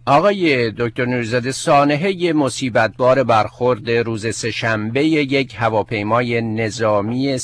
آقای دکتر نوری‌زاده، سانحه مصیبت‌بار برخورد روز سه‌شنبه یک هواپیمای نظامی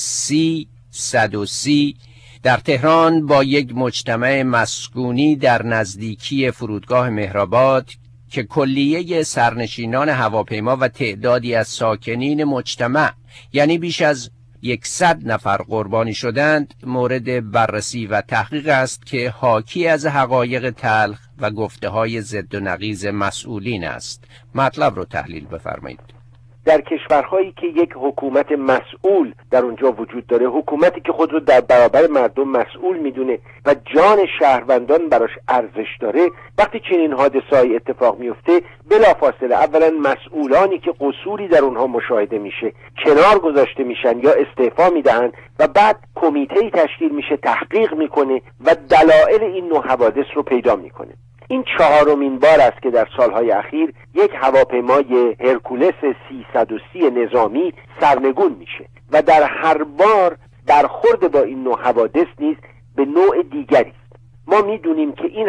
C-130 در تهران با یک مجتمع مسکونی در نزدیکی فرودگاه مهرآباد که کلیه سرنشینان هواپیما و تعدادی از ساکنین مجتمع یعنی بیش از 100 نفر قربانی شدند مورد بررسی و تحقیق است که حاکی از حقایق تلخ و گفته‌های ضد و نقیض مسئولین است. مطلب رو تحلیل بفرمایید. در کشورهایی که یک حکومت مسئول در اونجا وجود داره، حکومتی که خود رو در برابر مردم مسئول میدونه و جان شهروندان براش ارزش داره، وقتی چنین حادثه‌ای اتفاق میفته بلافاصله اولا مسئولانی که قصوری در اونها مشاهده میشه کنار گذاشته میشن یا استعفا میدهن و بعد کمیته‌ای تشکیل میشه تحقیق میکنه و دلایل این نوع حوادث رو پیدا میکنه. این 4مین بار است که در سالهای اخیر یک هواپیمای هرکولس 330 نظامی سرنگون میشه و در هر بار برخورد با این نوع حوادث نیز به نوع دیگری است. ما میدونیم که این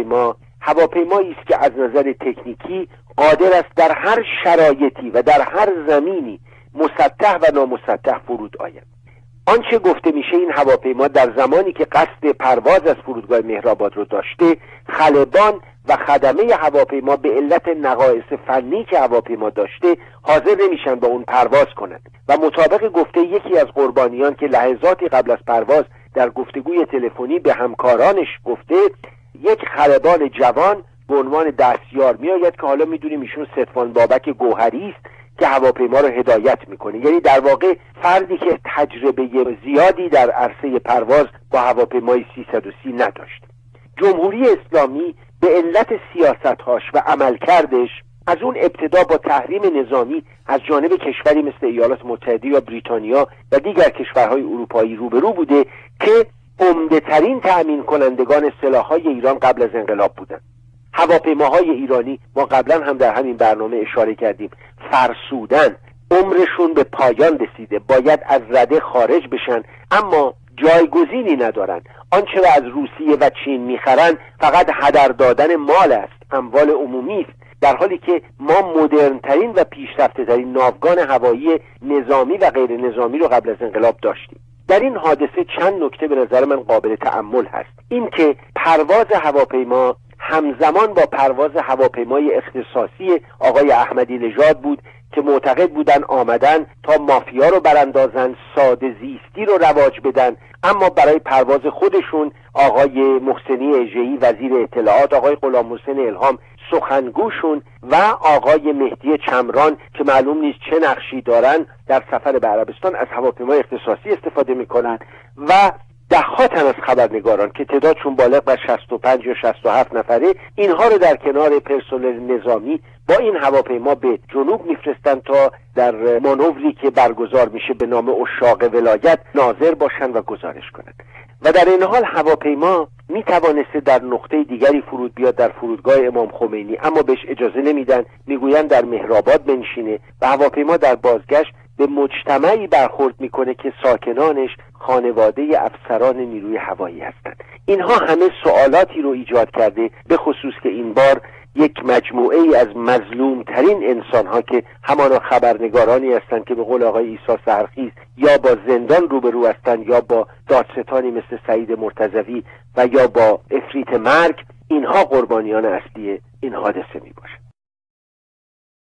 هواپیمایی است که از نظر تکنیکی قادر است در هر شرایطی و در هر زمینی مسطح و نامسطح فرود آید. آنچه گفته میشه این هواپیما در زمانی که قصد پرواز از فرودگاه مهرآباد رو داشته، خلبان و خدمه هواپیما به علت نقایص فنی که هواپیما داشته حاضر نمیشن با اون پرواز کنند و مطابق گفته یکی از قربانیان که لحظاتی قبل از پرواز در گفتگوی تلفنی به همکارانش گفته، یک خلبان جوان به عنوان دستیار میآید که حالا میدونیم ایشون ستوان بابک گوهری است که هواپیما رو هدایت میکنه، یعنی در واقع فردی که تجربه زیادی در عرصه پرواز با هواپیمای 330 نداشت. جمهوری اسلامی به علت سیاستهاش و عملکردش از اون ابتدا با تحریم نظامی از جانب کشوری مثل ایالات متحده یا بریتانیا و دیگر کشورهای اروپایی روبرو بوده که عمده ترین تأمین کنندگان سلاح‌های ایران قبل از انقلاب بودند. هواپیماهای ایرانی، ما قبلا هم در همین برنامه اشاره کردیم، فرسودن، عمرشون به پایان رسیده، باید از رده خارج بشن، اما جایگزینی ندارن. آنچه را از روسیه و چین میخرن فقط هدر دادن مال است، اموال عمومی است، در حالی که ما مدرنترین و پیشرفته ترین ناوگان هوایی نظامی و غیر نظامی رو قبل از انقلاب داشتیم. در این حادثه چند نکته به نظر من قابل تأمل هست. این که پرواز هواپیما همزمان با پرواز هواپیمای اختصاصی آقای احمدی نژاد بود که معتقد بودن آمدن تا مافیا رو براندازن، ساده زیستی رو رواج بدن، اما برای پرواز خودشون آقای محسنی اژه‌ای وزیر اطلاعات، آقای غلامحسین الهام سخنگوشون و آقای مهدی چمران که معلوم نیست چه نقشی دارن در سفر به عربستان از هواپیمای اختصاصی استفاده میکنن و ده‌ها تن از خبرنگاران که تعدادشون بالغ بر 65 یا 67 نفره اینها رو در کنار پرسنل نظامی با این هواپیما به جنوب میفرستن تا در مانوری که برگزار میشه به نام عشاق ولایت ناظر باشن و گزارش کنن. و در این حال هواپیما میتوانسته در نقطه دیگری فرود بیاد، در فرودگاه امام خمینی، اما بهش اجازه نمیدن، میگوین در مهرآباد بنشینه و هواپیما در بازگشت به مجتمعی برخورد میکنه که ساکنانش خانواده افسران نیروی هوایی هستند. اینها همه سوالاتی رو ایجاد کرده، به خصوص که این بار یک مجموعه ای از مظلوم ترین انسان ها که همانا خبرنگارانی هستند که به قول آقای عیسی سحرخیز یا با زندان روبرو هستند یا با دادستانی مثل سعید مرتضوی و یا با افریت مرگ، اینها قربانیان اصلی این حادثه می باشند.